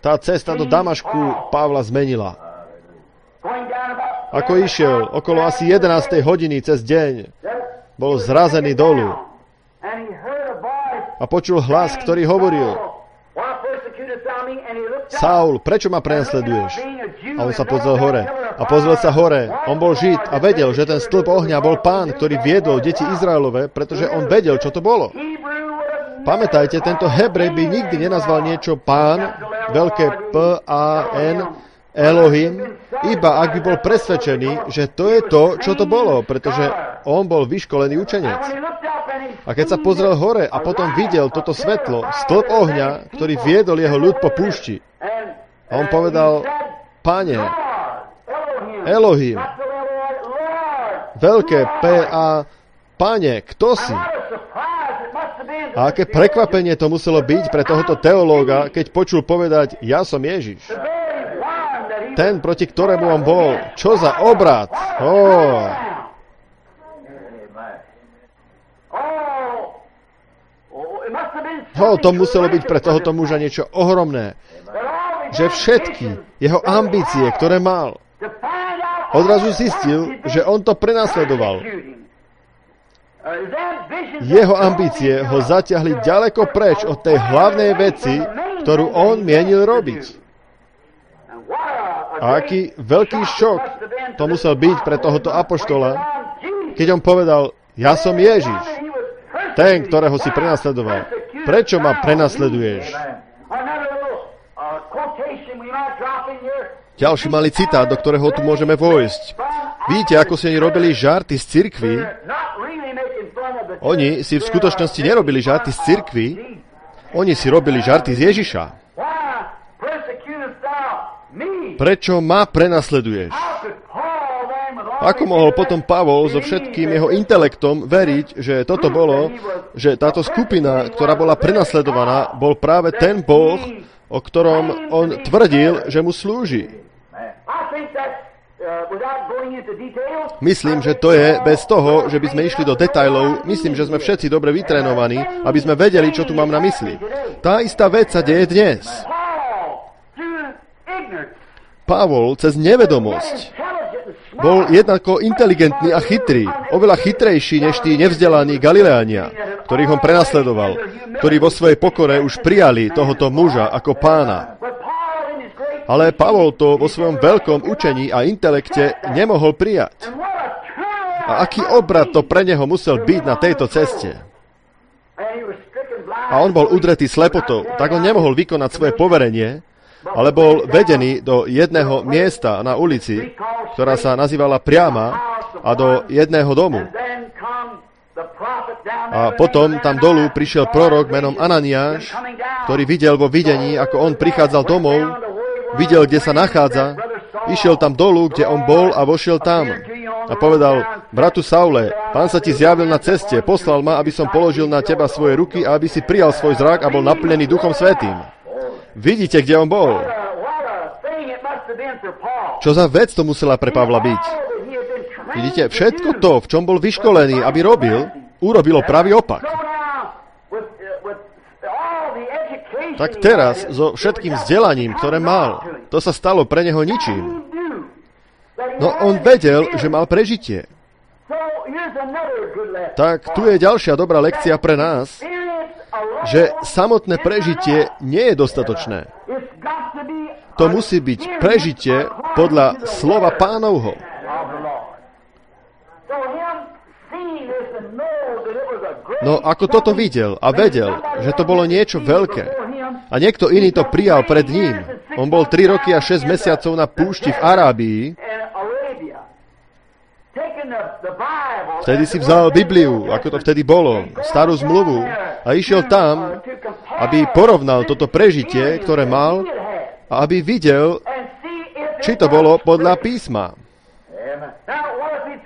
tá cesta do Damašku Pavla zmenila. Ako išiel okolo asi 11. hodiny cez deň, bol zrazený dolu a počul hlas, ktorý hovoril: Saul, prečo ma prenasleduješ? A on sa pozrel hore. A pozrel sa hore. On bol Žid a vedel, že ten stĺp ohňa bol Pán, ktorý viedol deti Izraelove, pretože on vedel, čo to bolo. Pamätajte, tento Hebrej by nikdy nenazval niečo Pán, veľké P-A-N, Elohim, iba ak by bol presvedčený, že to je to, čo to bolo, pretože on bol vyškolený učenec. A keď sa pozrel hore a potom videl toto svetlo, stĺp ohňa, ktorý viedol jeho ľud po púšti, a on povedal: Pane, Elohim, veľké P-A, Pane, kto si? A aké prekvapenie to muselo byť pre tohoto teológa, keď počul povedať: ja som Ježiš. Ten, proti ktorému on bol. Čo za obrat? To muselo byť pre tohoto muža niečo ohromné. Že všetky jeho ambície, ktoré mal, odrazu zistil, že on to prenasledoval. Jeho ambície ho zatiahli ďaleko preč od tej hlavnej veci, ktorú on mienil robiť. A aký veľký šok to musel byť pre tohoto apoštola, keď on povedal: ja som Ježiš, ten, ktorého si prenasledoval. Prečo ma prenasleduješ? Ďalší malý citát, do ktorého tu môžeme vojsť. Vidíte, ako si oni robili žarty z cirkvi? Oni si v skutočnosti nerobili žarty z cirkvi, oni si robili žarty z Ježiša. Prečo ma prenasleduješ? Ako mohol potom Pavol so všetkým jeho intelektom veriť, že toto bolo, že táto skupina, ktorá bola prenasledovaná, bol práve ten Boh, o ktorom on tvrdil, že mu slúži? Myslím, že to je bez toho, že by sme išli do detailov. Myslím, že sme všetci dobre vytrénovaní, aby sme vedeli, čo tu mám na mysli. Tá istá vec sa deje dnes. Pavol cez nevedomosť bol jednako inteligentný a chytrý, oveľa chytrejší než tí nevzdelaní Galileania, ktorých on prenasledoval, ktorí vo svojej pokore už prijali tohoto muža ako pána. Ale Pavol to vo svojom veľkom učení a intelekte nemohol prijať. A aký obrat to pre neho musel byť na tejto ceste? A on bol udretý slepotou, tak on nemohol vykonať svoje poverenie, ale bol vedený do jedného miesta na ulici, ktorá sa nazývala Priama, a do jedného domu. A potom tam dolu prišiel prorok menom Ananiáš, ktorý videl vo videní, ako on prichádzal domov, videl, kde sa nachádza, išiel tam dolu, kde on bol, a vošiel tam. A povedal: bratu Saule, Pán sa ti zjavil na ceste, poslal ma, aby som položil na teba svoje ruky a aby si prijal svoj zrak a bol naplnený Duchom Svätým. Vidíte, kde on bol? Čo za vec to musela pre Pavla byť? Vidíte, všetko to, v čom bol vyškolený, aby robil, urobilo pravý opak. Tak teraz, so všetkým vzdelaním, ktoré mal, to sa stalo pre neho ničím. No on vedel, že mal prežitie. Tak tu je ďalšia dobrá lekcia pre nás, že samotné prežitie nie je dostatočné. To musí byť prežitie podľa slova Pánovho. No ako toto videl a vedel, že to bolo niečo veľké, a niekto iný to prijal pred ním. On bol 3 roky a 6 mesiacov na púšti v Arábii. Vtedy si vzal Bibliu, ako to vtedy bolo, starú zmluvu, a išiel tam, aby porovnal toto prežitie, ktoré mal, a aby videl, či to bolo podľa písma.